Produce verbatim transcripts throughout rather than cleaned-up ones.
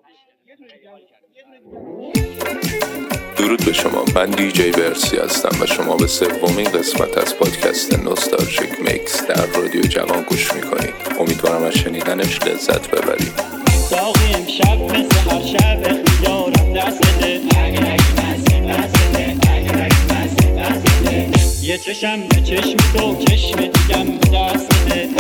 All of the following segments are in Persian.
درود به شما، من دی جی برسی هستم و شما به سومین قسمت از پادکست نوستالژیک میکس در رادیو جوان گوش میکنید. امیدوارم از شنیدنش لذت ببرید. ساقی امشب مثل هر شب اختیارم دست بده، یه چشم به چشم تو چشم دیگم دست بده،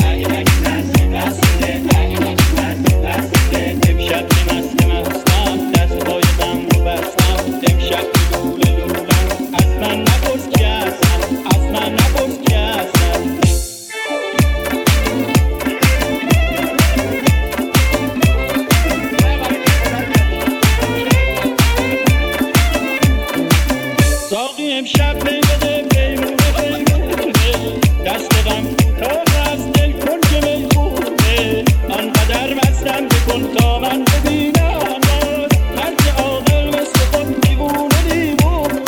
امشب که مست مستم دست بایدم رو بستم، امشب که لوله لولم از من نپرس کی هستم، از من نپرس کی هستم. ساقی امشب می بده پیمونه پیمونه، دست غم کوتاه از دل کن که میخونه، آنقدر مستم بکن تا من ببینم هر که عاقل مثل خود دیوونه دیوونه.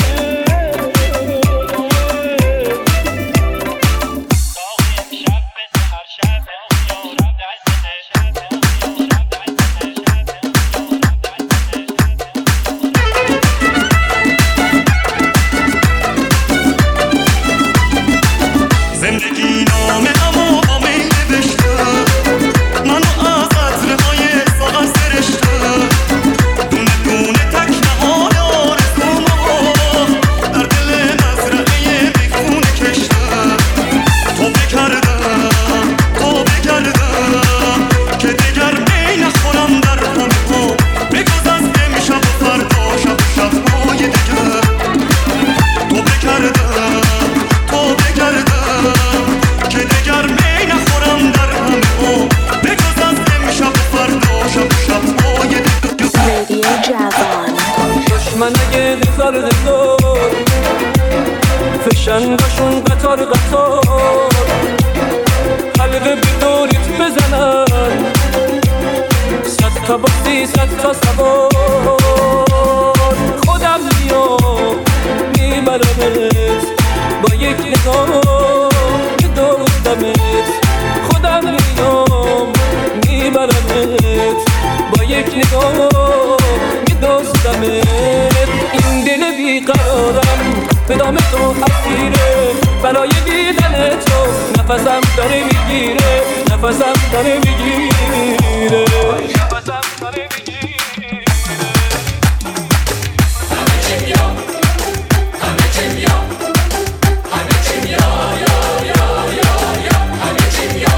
ساقی امشب مثل هر شب اختیارم دست بده، زندگی نامه اما با می نوشته، منو از عطرهای ساغر سرشته، دونه دونه تک نهال آرزومو در دل مزرعه بیخونه کشته. تو بکردم تو بکردم که دگر می نخورم در همه ها، بگذ از امشب و فردا شب و شبهای دیگه. تو بکردم تو بکردم که دگر می نخورم در همه ها، بگذ از امشب و فردا شب و شبهای دیگه. رادیو جوان دشمن اگه هزار هزار فشنگاشون قطار قطار حلقه به دوریت بزنن، صد تا بازی صد تا سوار، خودم میام میبرمت با یک نگاه که دوستمت، خودم میام میبرمت با یک نگاه که دوستمت. این دل بیقرارم به دام تو اسیره، برای دیدن تو نفسم داره میگیره، نفسم داره میگیره، نفسم داره میگیره. همه چی بیا همه چی بیا همه چی بیا یا یا یا یا همه چی بیا.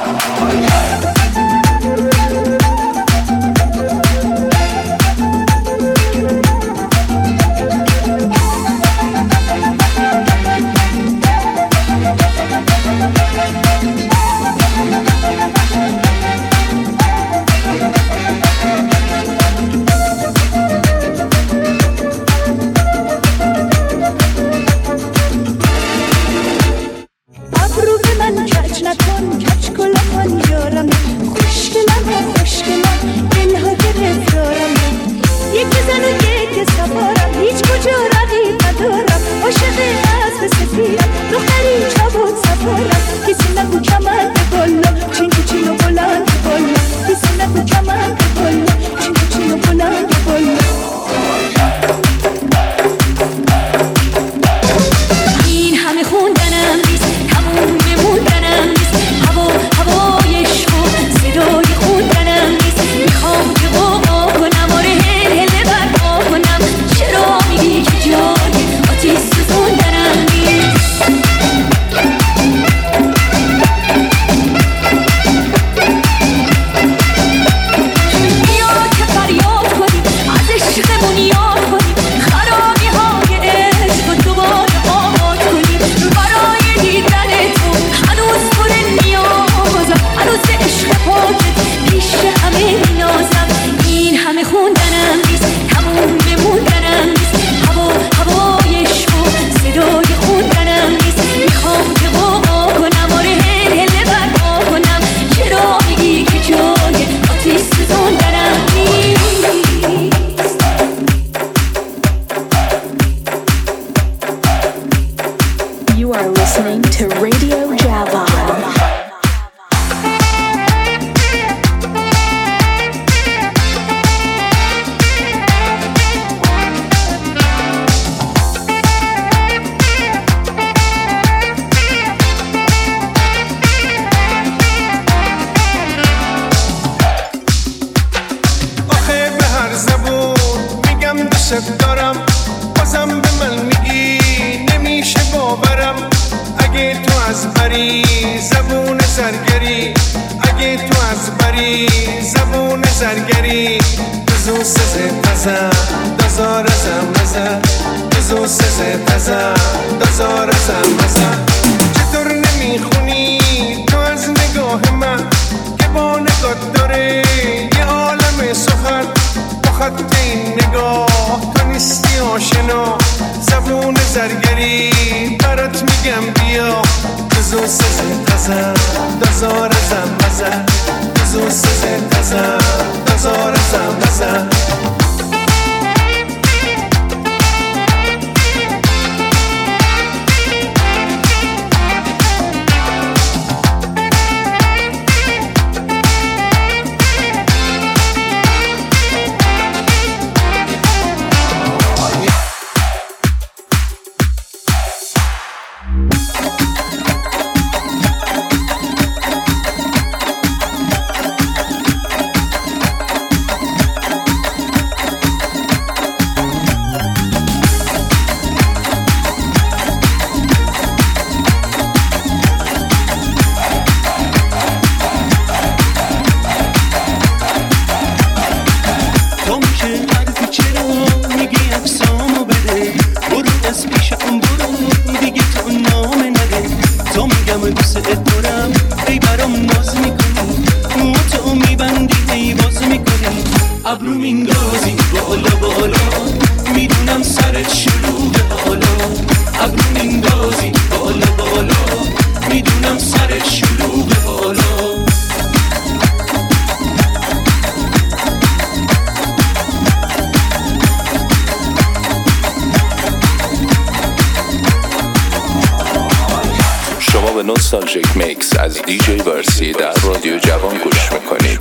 نوستالژیک میکس از دیجی ورسی در رادیو جوان گوش میکنید.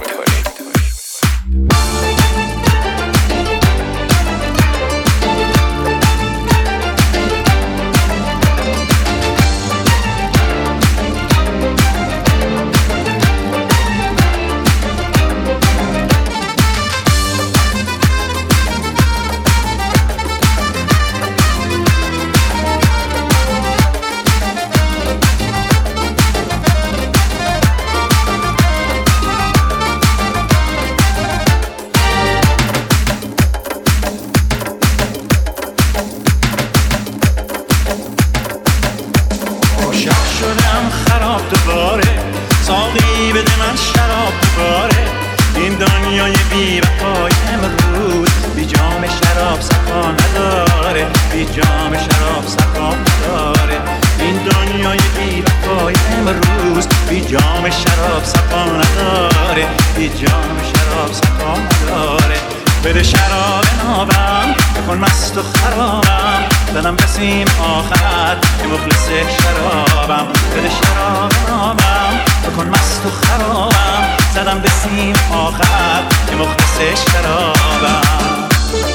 دوباره ساقی بده من شراب دوباره این دنیای بی وفای امروز بی جام شراب صفا نداره بی جام شراب صفا نداره این دنیای بی وفای امروز بی جام شراب صفا نداره بی جام شراب صفا نداره بده شراب نابم بکن مست و خرابم دلم رسیم آخر که مخلص شرابم بده شراب نابم بکن مست و خرابم زدم رسیم آخر که مخلص شرابم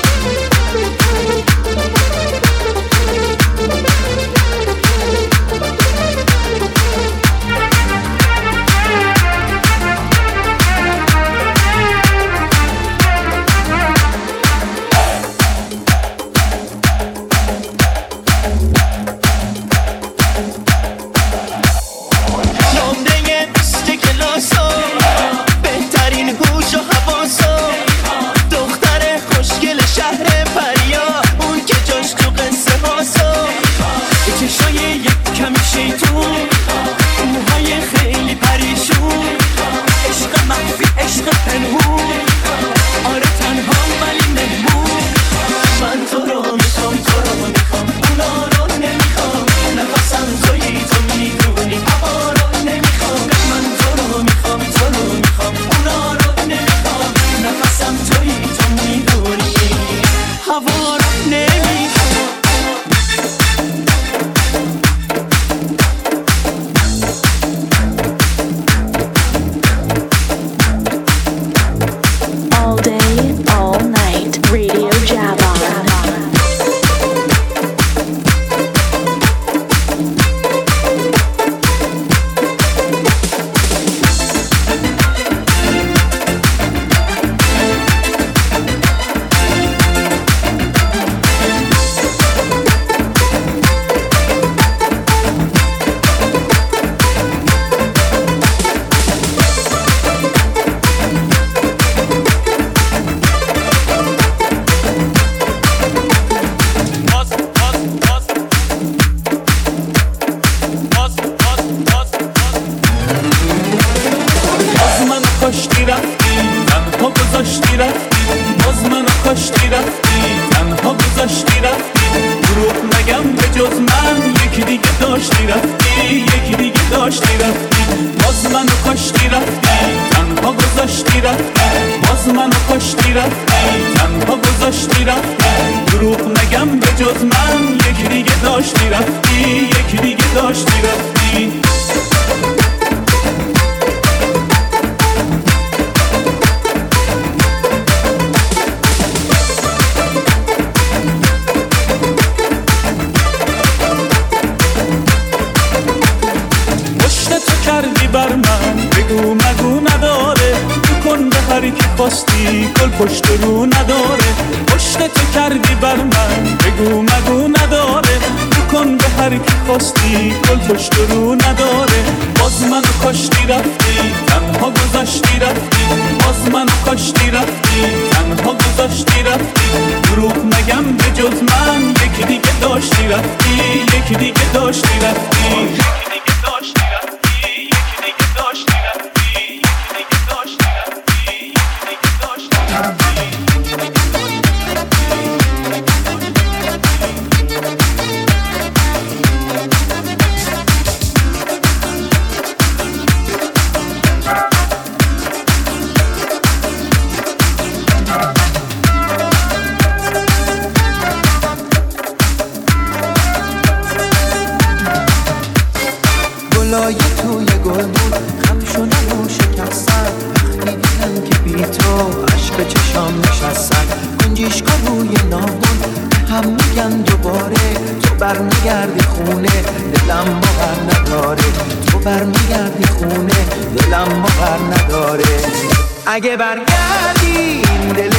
اگه برگردی این دل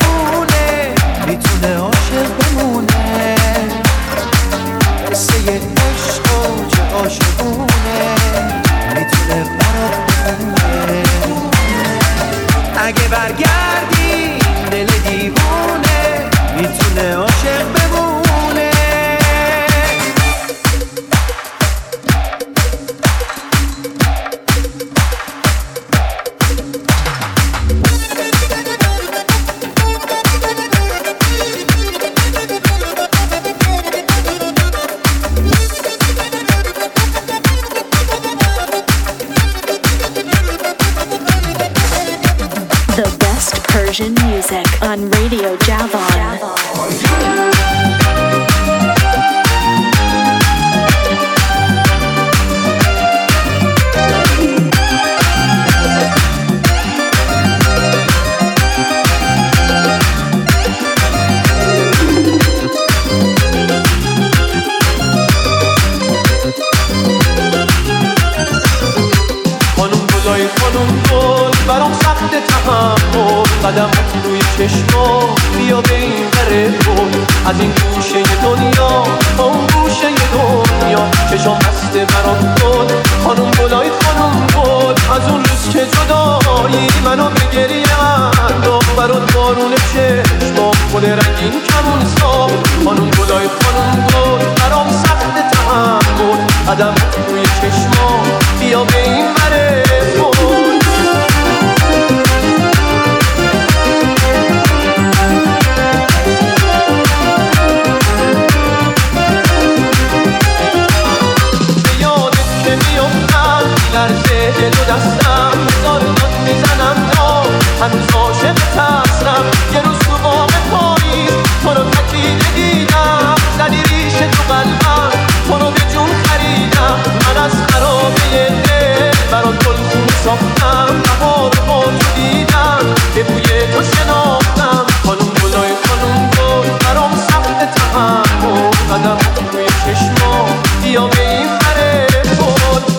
دیوونه میتونه عاشق بمونه قصه عشق و چه عاشقونه میتونه برات بمونه اگه برگردی این دل دیوونه میتونه عاشق بمونه Persian music on Radio Javon. برام سخت تحمل قدم روی چشما بیا به این بره بود از این گوشه دنیا با اون گوشه دنیا چشم بسته برام بود خانم گلای خانم بود از اون روز که جدایی منو به گریه انداخت برات بارون چشما گل رنگین کمون ساخت خانم گلای خانم بود برام سخت تحمل قدم روی چشما بیا به این بره بود لرزه دل و دستم هزار داد میزنم تا هنوز عاشق تصرم یه روز تو باغ پاییز تو رو تکیده دیدم زدی ریشه تو قلبم تو رو به جون خریدم من از خرابه دل برات گلخون ساختم بهار رو با تو دیدم به بوی تو شناختم خانم گلای خانم گل برام سخت تحمل قدم روی چشما بیا به این بره بود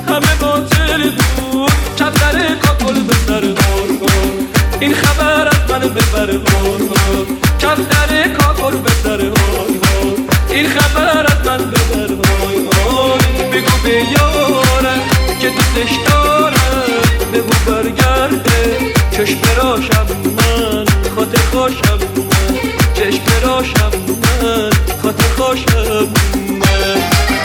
این خبر از بگو برگرده چشم راشم من خاطر خوشم من چشم راشم من خاطر خوشم من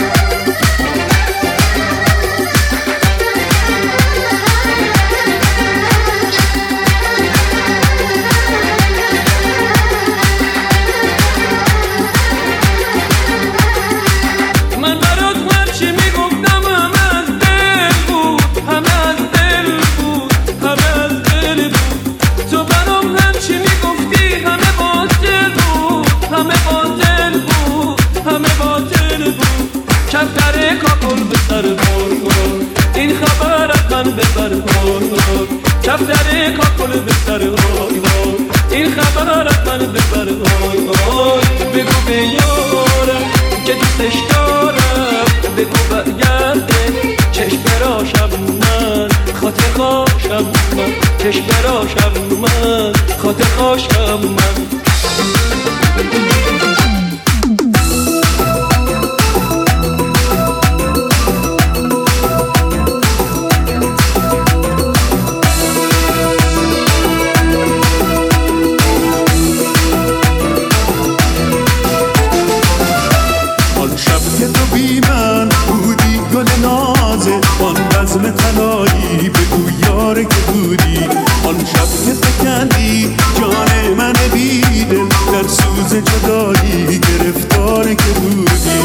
این خبر از من ببر کفتر کاکل به سر این خبر از من ببر بگو به یارم که دوستش دارم بگو برگرده چشم راشم من خاطر خوشم من چشم راشم من خاطر خوشم من بزم تنایی بگو یاره که بودی آن شب که فکندی جان من بیدل در سوز جدایی گرفتاره که بودی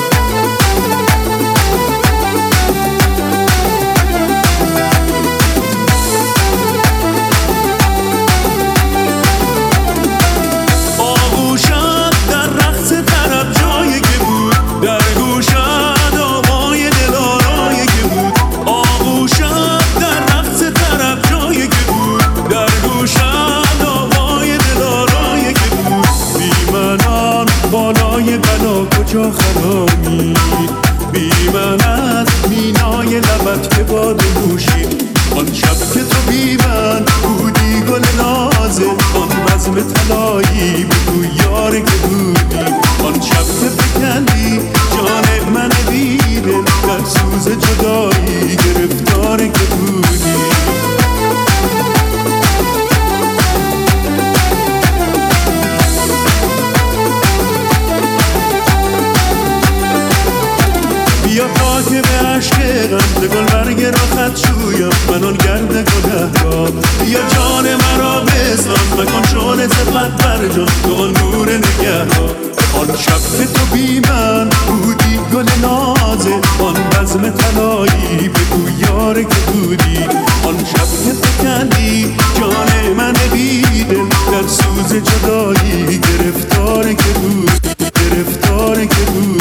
آغوشت در رقص طرب جایی که بود در گوشت آوای دلارایی که بود آغوشت در رقص طرب جایی که بود در گوشت آوای دلارایی که بود بی منان بالای بلا کجا خرامی بی من از مینای لبت که باد نوشید آن شب که تو بی من بودی گل نازه آن بزم طلایی بگو یاره که بودی آن شب که فکندی جان من بیدل در سوز جدایی گرفتاره که بودی بیا تا که به عشق غم گل برگ را خط شویم من آن گرد گله را بیا جان مرا بزن مکن شانه زبط بر جان تو آن نور نگه را آن شب که تو بی من بودی گل نازه آن بزم طلایی بگو یاره که بودی آن شب که فکندی جان من بیدل در سوز جدایی گرفتاره که بودی گرفتاره که بودی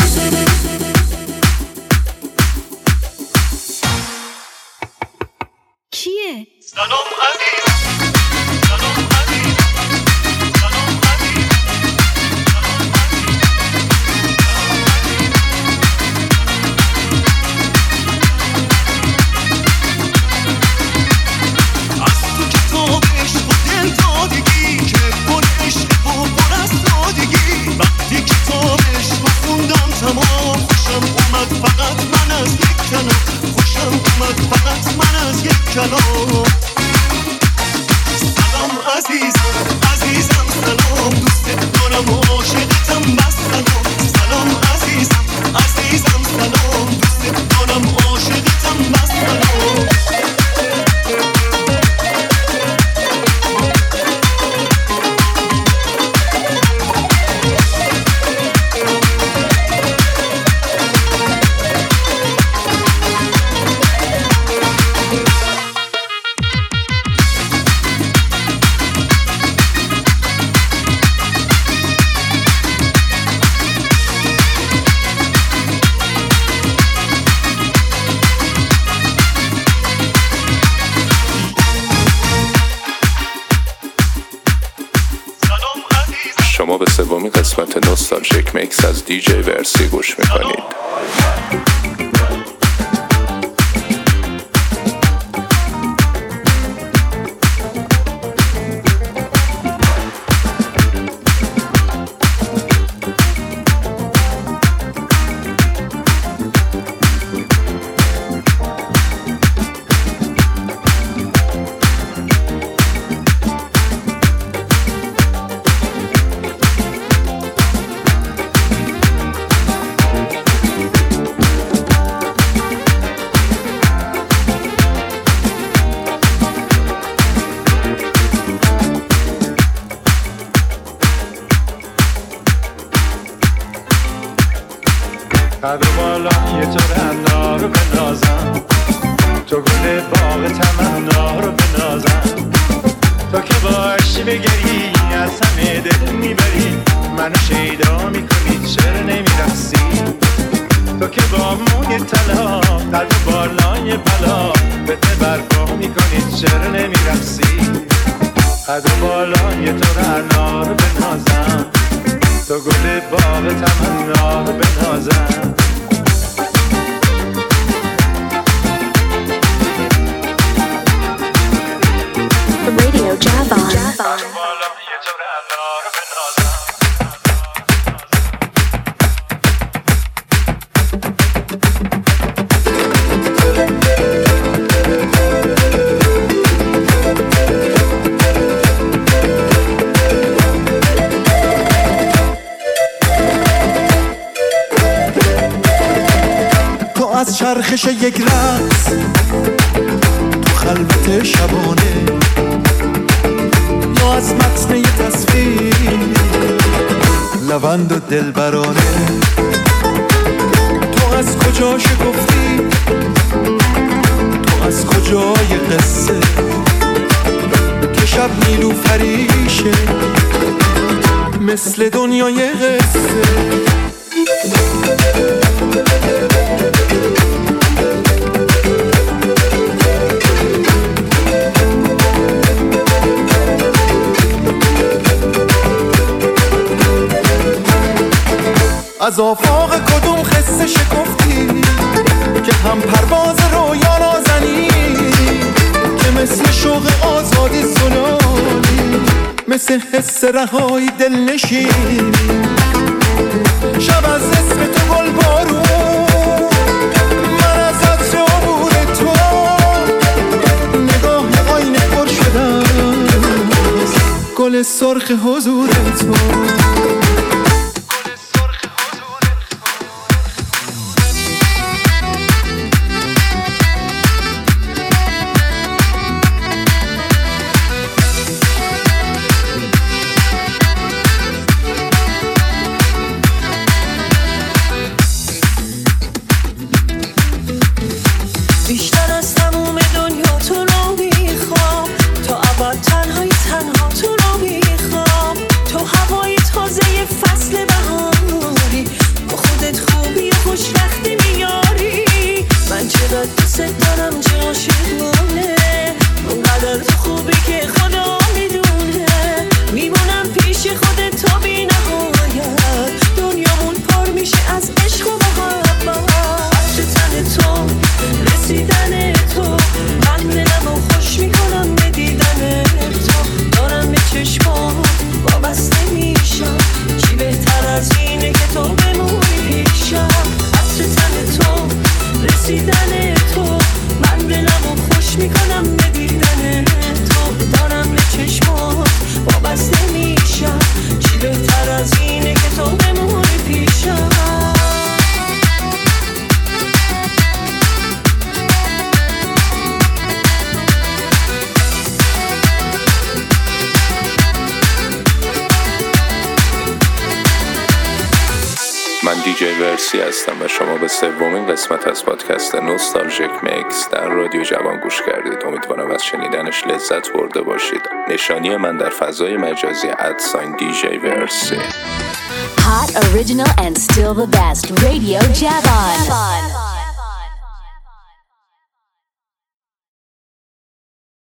کیه؟ سلام عزیز سلام عزیز سلام عزیز از تو کتاب عشق و دل دادگی که پر عشق و پر از سادگی وقتی کتاب عشق و خوندم تمام خوشم اومد فقط من از یک کلام خوشم اومد فقط من از یک کلام سلام عزیز عزیزم سلام دوست دارم و عاشقتم بس سلام سلام عزیزم عزیزم سلام دوست دارم و عاشقتم بس سلام شما به سومین قسمت نوستالژیک میکس از دیجی ورسی گوش میکنید. قد و بالای تو رعنا رو بنازم، تو گل باغ تمنا رو بنازم. تو که باشی بگری از همه دل میبری، منو شیدا میکنی چرا نمیرقصی. تو که با موی طلا قد و بالای بلا بده برپا میکنی چرا نمیرقصی. قد و بالای تو رعنا رو بنازم، تو گل باغ تمنا رو بنازم. Radio Javon. تو از چرخش یک رقص تو خلوت شبانه، یا از متن یه تصویر لوند و دلبرانه. تو از کجا شگفتی، تو از کجای قصه که شب نیلوفریشه مثل دنیای قصه. از آفاق کدوم قصه شکفتی که هم پرواز رویا نازنی، که مثل شوق آزادی سلالی، مثل حس رهایی دل نشینی. شب از اسم تو گل بارون، من از عطر عبور تو نگاه آینه پر شدم، گل سرخ حضور تو. من دیجی ورسی هستم و شما به سومین قسمت از پادکست نوستالژیک میکس در رادیو جوان گوش کردید. امیدوارم از شنیدنش لذت برده باشید. نشانی من در فضای مجازی ادساین دیجی ورسی. Hot, original and still the best. Radio Javon.